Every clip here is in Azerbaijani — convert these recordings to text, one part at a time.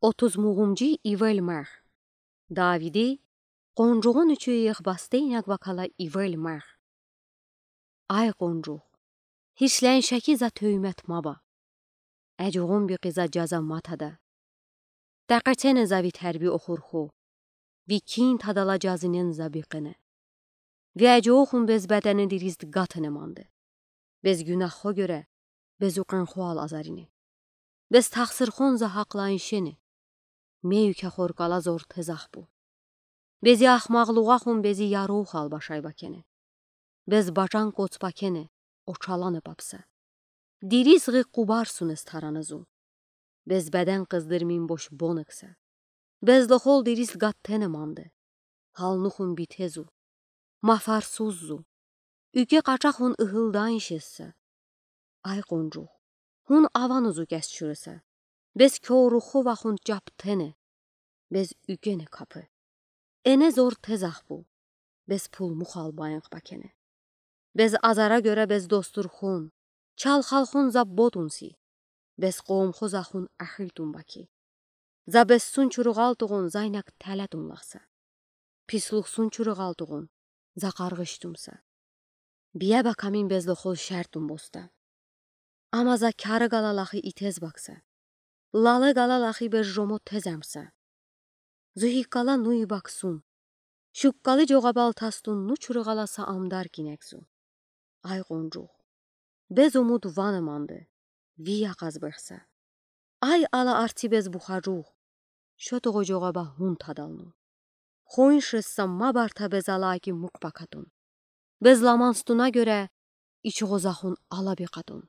30-մուղումջի իվել մեղ։ Դավիդի Qoncuğun üçü yığbasteynak vakala ivel mեղ։ Ay qoncuq, hirslən şəki za töymət maba, əcuğun bir qiza caza matada. Dəqətənə za vitərbi oxurxu, vikin tadala cazinin zabiqini. Və əcuğun bez bədəni dirizd qatını mandı. Bez günahxo görə, bez uqan xual azarini. Bez taxsırxon za haqlayın şeni. Meyükə xorqala zor tezax bu. Bezi axmaqluğaxun bezi yaruq albaşay bakene. Bez bacan qoç bakene, o çalanı babsa. Dirizği qubarsunuz taranızı. Bez bədən qızdırmin boş bonıqsa. Bez loxol diriz qattene mandı. Halnuxun bitezu. Mafarsuzzu. Üge qaçaxun ıhıldan işesse. Ay qoncuq, hun avanuzu gəsçürüsə. Bez kyoruxu vaxun captene. Bez ügene kapı. Ene zor tezax bu. Bez pul muxalbayınq bakene. Bez azara görə bez dosturxun. Çal xalxun za bodunsi. Bez qomxu zaxun əxiltun baki. Za bez sun çuruğalduğun zaynak tələdunlaxsa. Pisluxsun çuruğalduğun za qarğıştumsa. Biyə bakamin bez loxol şərtun bosta. Ama za karı qalalaxı itez baksa. Lalı qalalaxı bez jomo tezəmsa. Zuhiqqala nuy baksun. Şuqqalı coğabal tastun nu çuruğalasa amdar ginəksu. Ay qoncuq, bez umud vanımandı, viya qazbıqsa. Ay ala arti bez buxacuq, şotoğu coğaba hun tadalnu. Xoyun şıssa mabarta bez alaki muqbakatun. Bez lamanstuna görə içoğuzaxun ala bir qadun.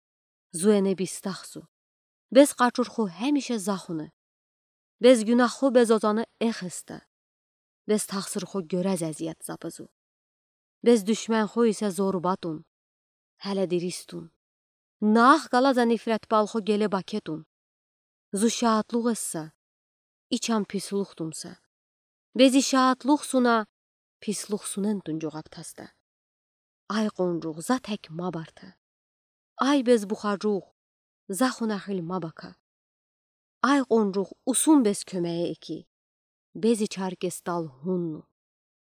Zuene bistaxsu. Bez qaçurxu həmişə zaxunu. Bez günahxu bez ozanı exista. Bez taxsırxu görəz əziyyət zapızu. Bez düşmənxu isə zorbatun. Hələ diristun. Nağ qalaza nifrət balxu gele baketun. Zu şaatluq essa. İçan pisluxtumsa. Bezi şaatluqsuna pisluxsunen tuncuğab tasta. Ay qoncuq za tək mabarta. Ay bez buxacuq. Zaxuna xil mabaka. Ay qoncuq usun bez köməyə eki. Bezi çarkestal hunnu.